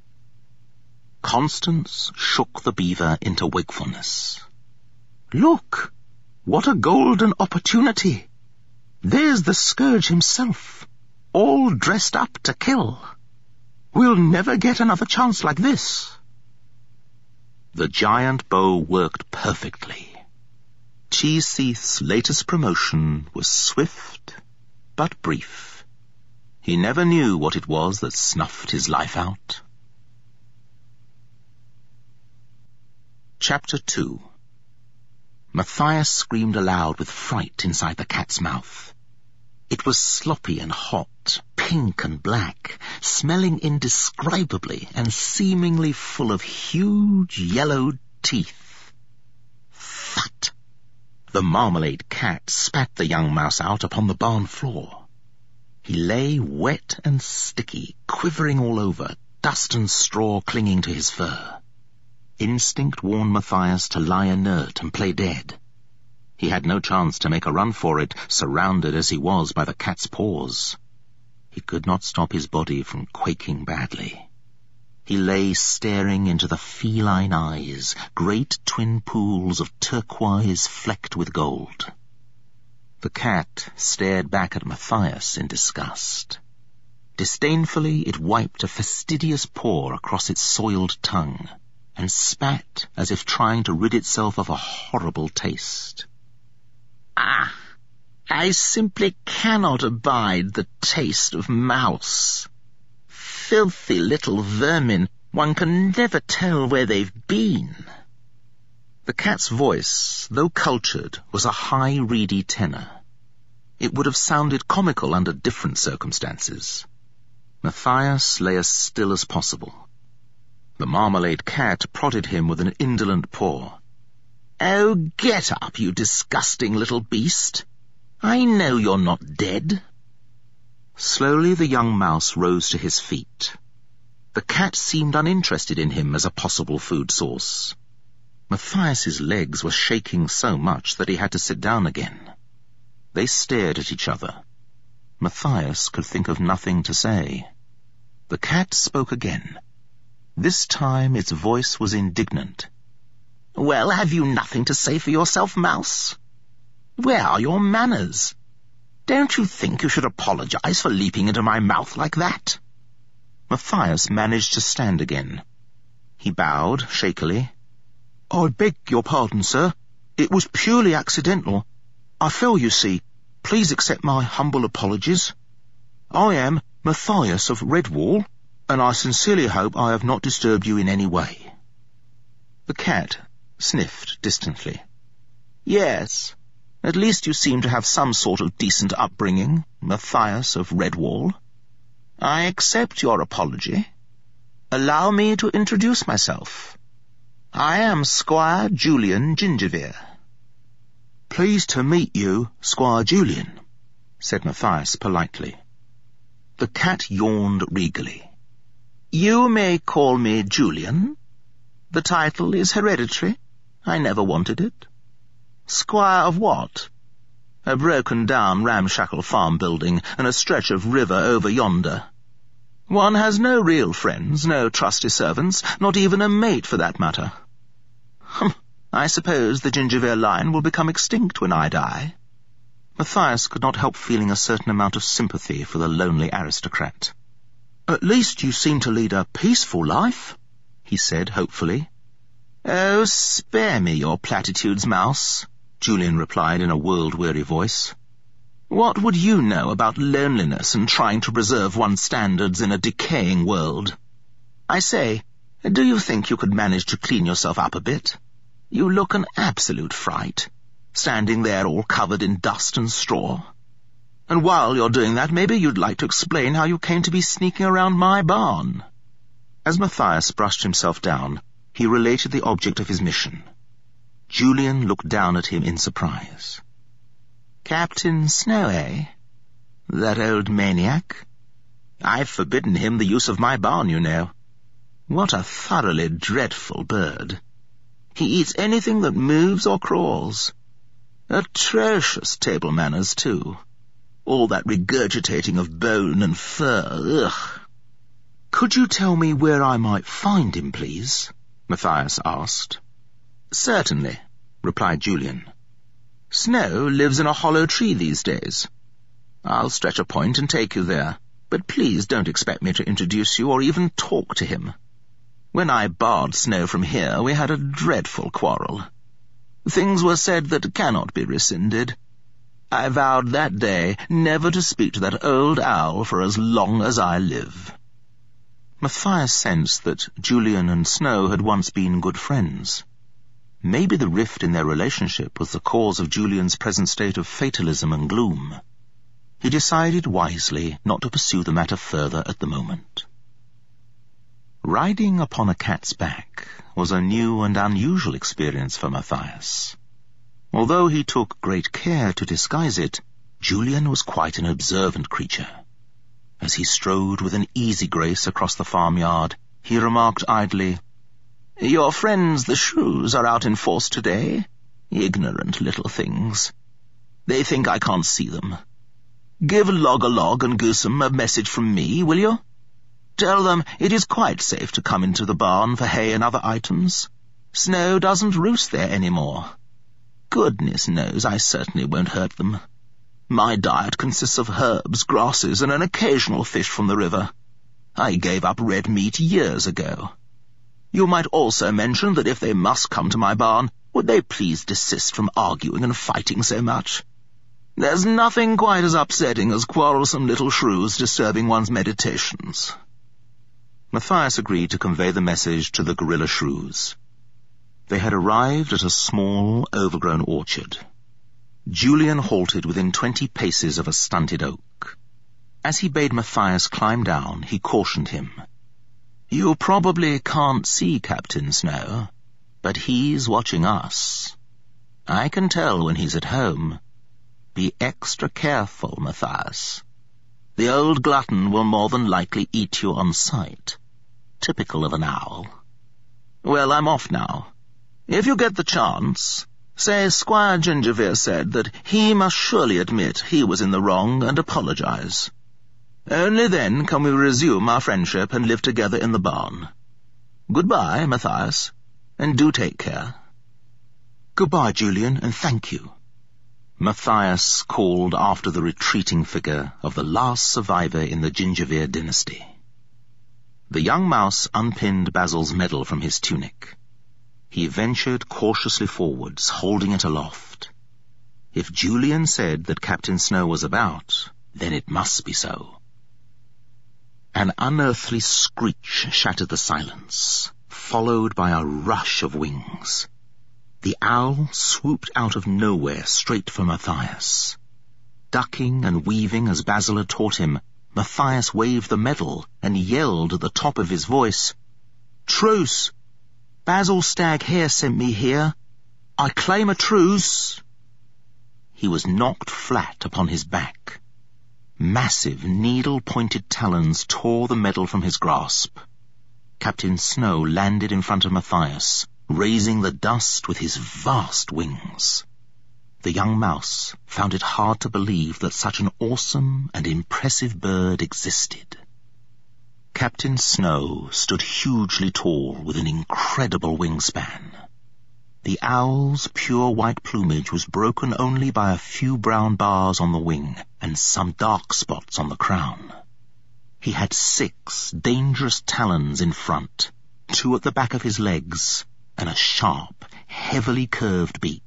Constance shook the beaver into wakefulness. "Look! What a golden opportunity! There's the Scourge himself, all dressed up to kill. We'll never get another chance like this." The giant bow worked perfectly. Cheese Thief's latest promotion was swift, but brief. He never knew what it was that snuffed his life out. Chapter two. Matthias screamed aloud with fright inside the cat's mouth. It was sloppy and hot, pink and black, smelling indescribably and seemingly full of huge yellow teeth. Thut! The marmalade cat spat the young mouse out upon the barn floor. He lay wet and sticky, quivering all over, dust and straw clinging to his fur. Instinct warned Matthias to lie inert and play dead. He had no chance to make a run for it, surrounded as he was by the cat's paws. He could not stop his body from quaking badly. He lay staring into the feline eyes, great twin pools of turquoise flecked with gold. The cat stared back at Matthias in disgust. Disdainfully, it wiped a fastidious paw across its soiled tongue and spat as if trying to rid itself of a horrible taste. Ah, I simply cannot abide the taste of mouse. Filthy little vermin, one can never tell where they've been. The cat's voice, though cultured, was a high, reedy tenor. It would have sounded comical under different circumstances. Matthias lay as still as possible. The marmalade cat prodded him with an indolent paw. Oh, get up, you disgusting little beast. I know you're not dead. Slowly the young mouse rose to his feet. The cat seemed uninterested in him as a possible food source. Matthias's legs were shaking so much that he had to sit down again. They stared at each other. Matthias could think of nothing to say. The cat spoke again. This time its voice was indignant. Well, have you nothing to say for yourself, mouse? Where are your manners? Don't you think you should apologize for leaping into my mouth like that? Matthias managed to stand again. He bowed shakily. I beg your pardon, sir. It was purely accidental. I fell, you see. Please accept my humble apologies. I am Matthias of Redwall, and I sincerely hope I have not disturbed you in any way. The cat sniffed distantly. Yes, at least you seem to have some sort of decent upbringing, Matthias of Redwall. I accept your apology. Allow me to introduce myself. I am Squire Julian Gingervere. Pleased to meet you, Squire Julian, said Matthias politely. The cat yawned regally. You may call me Julian. The title is hereditary. I never wanted it. Squire of what? A broken-down ramshackle farm building and a stretch of river over yonder. One has no real friends, no trusty servants, not even a mate for that matter. Hum, I suppose the Gingervere line will become extinct when I die. Matthias could not help feeling a certain amount of sympathy for the lonely aristocrat. At least you seem to lead a peaceful life, he said hopefully. Oh, spare me your platitudes, mouse, Julian replied in a world-weary voice. What would you know about loneliness and trying to preserve one's standards in a decaying world? I say, do you think you could manage to clean yourself up a bit? You look an absolute fright, standing there all covered in dust and straw. And while you're doing that, maybe you'd like to explain how you came to be sneaking around my barn. As Matthias brushed himself down, he related the object of his mission. Julian looked down at him in surprise. Captain Snow, eh? That old maniac? I've forbidden him the use of my barn, you know. What a thoroughly dreadful bird. He eats anything that moves or crawls. Atrocious table manners, too. All that regurgitating of bone and fur, ugh. Could you tell me where I might find him, please? Matthias asked. Certainly, replied Julian. Snow lives in a hollow tree these days. I'll stretch a point and take you there, but please don't expect me to introduce you or even talk to him. When I barred Snow from here, we had a dreadful quarrel. Things were said that cannot be rescinded. I vowed that day never to speak to that old owl for as long as I live. Matthias sensed that Julian and Snow had once been good friends. Maybe the rift in their relationship was the cause of Julian's present state of fatalism and gloom. He decided wisely not to pursue the matter further at the moment. Riding upon a cat's back was a new and unusual experience for Matthias. Although he took great care to disguise it, Julian was quite an observant creature. As he strode with an easy grace across the farmyard, he remarked idly, Your friends the shrews are out in force today. Ignorant little things. They think I can't see them. Give Log-a-Log and Goosum a message from me, will you? Tell them it is quite safe to come into the barn for hay and other items. Snow doesn't roost there any more. Goodness knows I certainly won't hurt them. My diet consists of herbs, grasses, and an occasional fish from the river. I gave up red meat years ago. You might also mention that if they must come to my barn, would they please desist from arguing and fighting so much? There's nothing quite as upsetting as quarrelsome little shrews disturbing one's meditations." Matthias agreed to convey the message to the gorilla shrews. They had arrived at a small, overgrown orchard. Julian halted within twenty paces of a stunted oak. As he bade Matthias climb down, he cautioned him. "You probably can't see Captain Snow, but he's watching us. I can tell when he's at home. Be extra careful, Matthias. The old glutton will more than likely eat you on sight. Typical of an owl. Well, I'm off now. If you get the chance, say Squire Gingervere said that he must surely admit he was in the wrong and apologize. Only then can we resume our friendship and live together in the barn. Goodbye, Matthias, and do take care." "Goodbye, Julian, and thank you." Matthias called after the retreating figure of the last survivor in the Gingervere dynasty. The young mouse unpinned Basil's medal from his tunic. He ventured cautiously forwards, holding it aloft. If Julian said that Captain Snow was about, then it must be so. An unearthly screech shattered the silence, followed by a rush of wings. The owl swooped out of nowhere straight for Matthias. Ducking and weaving as Basil had taught him, Matthias waved the medal and yelled at the top of his voice, "Truce! Basil Stag Hare sent me here. I claim a truce." He was knocked flat upon his back. Massive, needle-pointed talons tore the medal from his grasp. Captain Snow landed in front of Matthias, raising the dust with his vast wings. The young mouse found it hard to believe that such an awesome and impressive bird existed. Captain Snow stood hugely tall with an incredible wingspan. The owl's pure white plumage was broken only by a few brown bars on the wing and some dark spots on the crown. He had six dangerous talons in front, two at the back of his legs, and a sharp, heavily curved beak.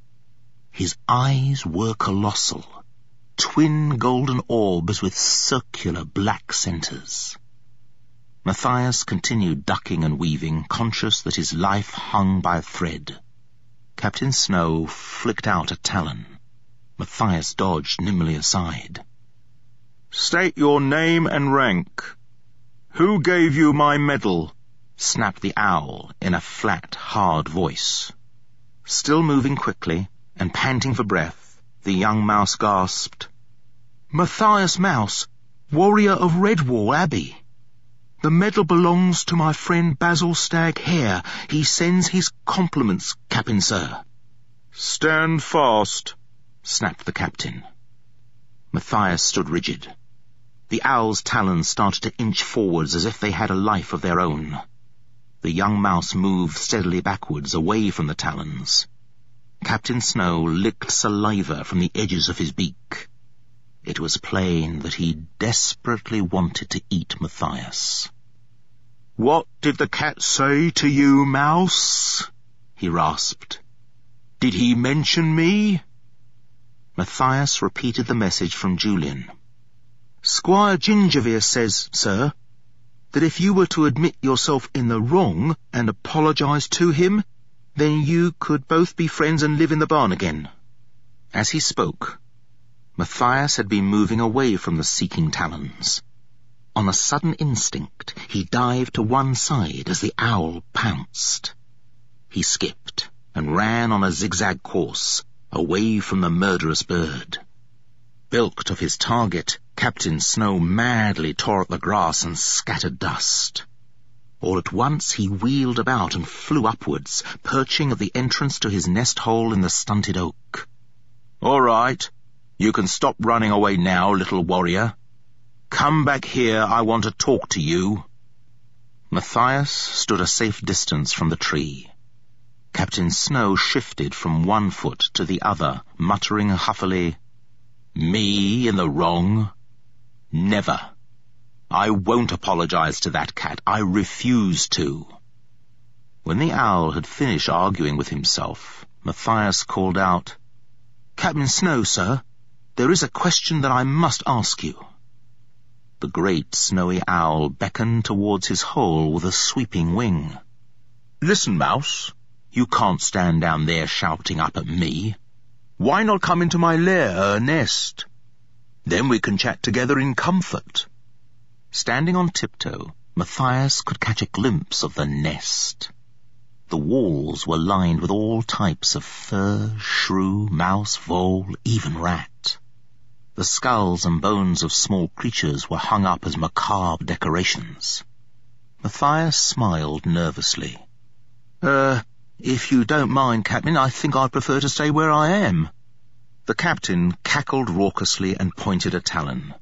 His eyes were colossal, twin golden orbs with circular black centers. Matthias continued ducking and weaving, conscious that his life hung by a thread. Captain Snow flicked out a talon. Matthias dodged nimbly aside. "State your name and rank. Who gave you my medal?" snapped the owl in a flat, hard voice. Still moving quickly and panting for breath, the young mouse gasped, "Matthias Mouse, warrior of Redwall Abbey. The medal belongs to my friend Basil Stag Hare. He sends his compliments, Captain Sir." "Stand fast," snapped the captain. Matthias stood rigid. The owl's talons started to inch forwards as if they had a life of their own. The young mouse moved steadily backwards, away from the talons. Captain Snow licked saliva from the edges of his beak. It was plain that he desperately wanted to eat Matthias. "What did the cat say to you, mouse?" he rasped. "Did he mention me?" Matthias repeated the message from Julian. "Squire Gingervere says, sir, that if you were to admit yourself in the wrong and apologize to him, then you could both be friends and live in the barn again." As he spoke, Matthias had been moving away from the seeking talons. On a sudden instinct, he dived to one side as the owl pounced. He skipped and ran on a zigzag course, away from the murderous bird. Bilked of his target, Captain Snow madly tore at the grass and scattered dust. All at once he wheeled about and flew upwards, perching at the entrance to his nest hole in the stunted oak. "All right. You can stop running away now, little warrior. Come back here, I want to talk to you. Matthias stood a safe distance from the tree. Captain Snow shifted from one foot to the other, muttering huffily, "Me in the wrong? Never. I won't apologize to that cat. I refuse to." When the owl had finished arguing with himself, Matthias called out, "Captain Snow, sir, there is a question that I must ask you." The great snowy owl beckoned towards his hole with a sweeping wing. "Listen, Mouse, you can't stand down there shouting up at me. Why not come into my lair or nest? Then we can chat together in comfort." Standing on tiptoe, Matthias could catch a glimpse of the nest. The walls were lined with all types of fur, shrew, mouse, vole, even rat. The skulls and bones of small creatures were hung up as macabre decorations. Matthias smiled nervously. Uh, if you don't mind, Captain, I think I'd prefer to stay where I am." The captain cackled raucously and pointed a talon.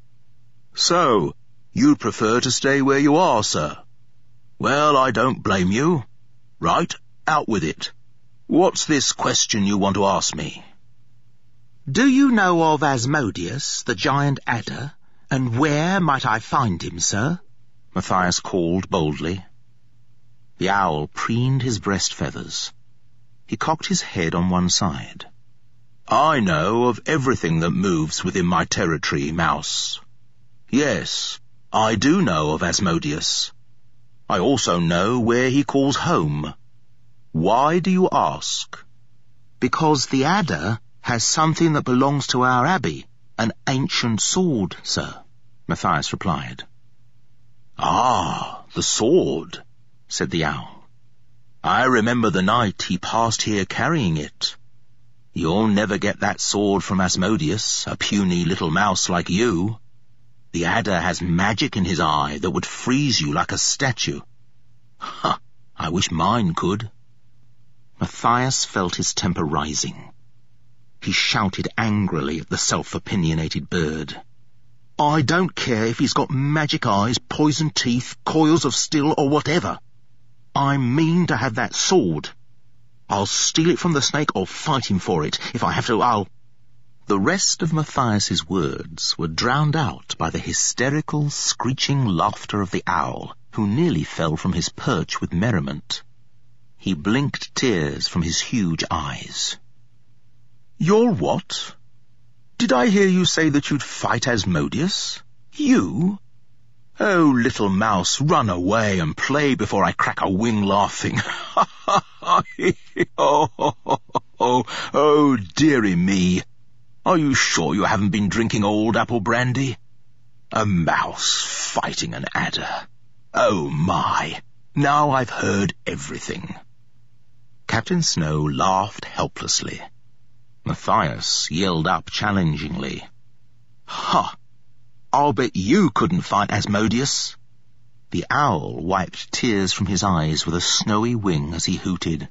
"So, you'd prefer to stay where you are, sir? Well, I don't blame you. Right, out with it. What's this question you want to ask me?" "Do you know of Asmodeus, the giant adder, and where might I find him, sir?" Matthias called boldly. The owl preened his breast feathers. He cocked his head on one side. "I know of everything that moves within my territory, Mouse. Yes, I do know of Asmodeus. I also know where he calls home. Why do you ask?" "Because the adder has something that belongs to our abbey, an ancient sword, sir," Matthias replied. "Ah, the sword," said the owl. "I remember the night he passed here carrying it. You'll never get that sword from Asmodeus, a puny little mouse like you. The adder has magic in his eye that would freeze you like a statue. Ha! I wish mine could." Matthias felt his temper rising. He shouted angrily at the self-opinionated bird. "I don't care if he's got magic eyes, poison teeth, coils of steel, or whatever. I mean to have that sword. I'll steal it from the snake or fight him for it. If I have to, I'll—" The rest of Matthias's words were drowned out by the hysterical, screeching laughter of the owl, who nearly fell from his perch with merriment. He blinked tears from his huge eyes. "You're what? Did I hear you say that you'd fight Asmodeus? You? Oh, little mouse, run away and play before I crack a wing laughing. Ha ha ha! Oh, oh, oh, oh, oh, dearie me. Are you sure you haven't been drinking old apple brandy? A mouse fighting an adder. Oh, my. Now I've heard everything." Captain Snow laughed helplessly. Matthias yelled up challengingly. "Ha! I'll bet you couldn't fight Asmodeus." The owl wiped tears from his eyes with a snowy wing as he hooted.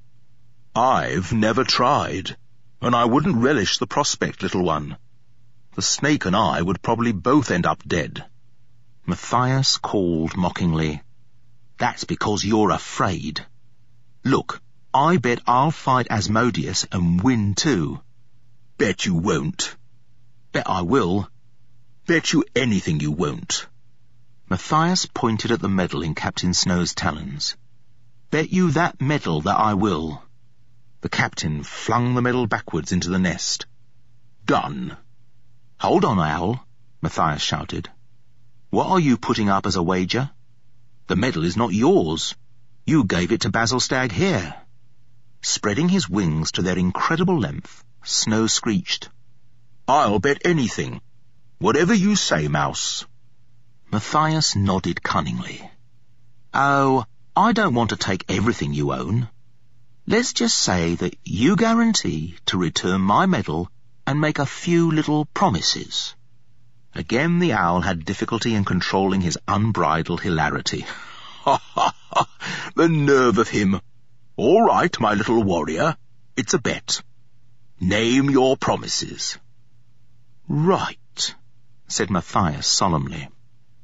"I've never tried, and I wouldn't relish the prospect, little one. The snake and I would probably both end up dead." Matthias called mockingly, "That's because you're afraid. Look, I bet I'll fight Asmodeus and win too." "Bet you won't." "Bet I will." "Bet you anything you won't." Matthias pointed at the medal in Captain Snow's talons. "Bet you that medal that I will." The captain flung the medal backwards into the nest. "Done." "Hold on, Owl," Matthias shouted. "What are you putting up as a wager? The medal is not yours. You gave it to Basil Stag Hare." Spreading his wings to their incredible length, Snow screeched, "I'll bet anything. Whatever you say, Mouse." Matthias nodded cunningly. "Oh, I don't want to take everything you own. Let's just say that you guarantee to return my medal and make a few little promises." Again the owl had difficulty in controlling his unbridled hilarity. "Ha ha ha! The nerve of him! All right, my little warrior, it's a bet. Name your promises." "Right," said Matthias solemnly.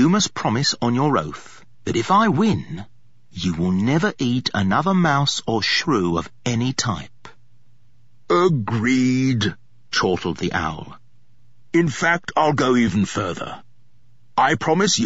You must promise on your oath that if I win, you will never eat another mouse or shrew of any type." "Agreed," chortled the owl. "In fact, I'll go even further. I promise you